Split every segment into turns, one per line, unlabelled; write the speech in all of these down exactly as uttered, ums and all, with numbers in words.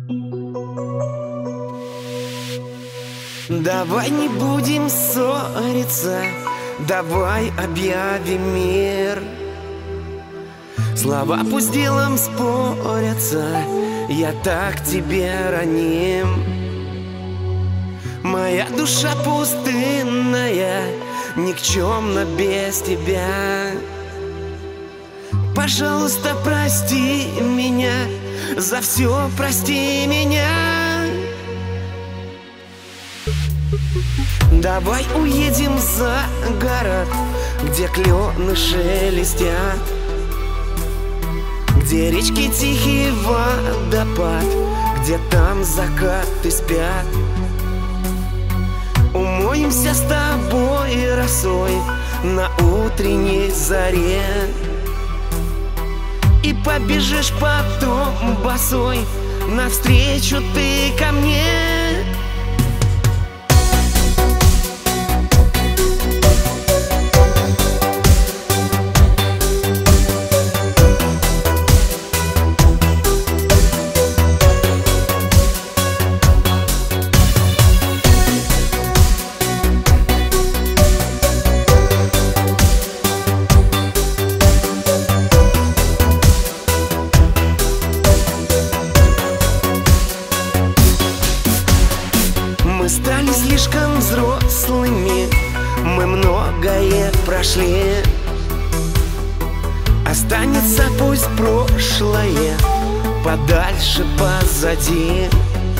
Давай не будем ссориться, давай объявим мир. Слова пусть делом спорятся, я так тебе раним. Моя душа пустынная, никчемна без тебя. Пожалуйста, прости меня, за все прости меня. Давай уедем за город, где клены шелестят, где речки тихий водопад, где там закаты спят. Умоемся с тобой росой на утренней заре, и побежишь потом босой навстречу ты ко мне. Мы стали слишком взрослыми, мы многое прошли. Останется пусть прошлое подальше позади.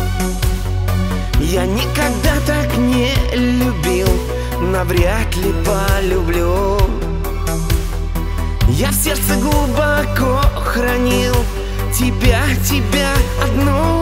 Я никогда так не любил, навряд ли полюблю. Я в сердце глубоко хранил тебя, тебя одну.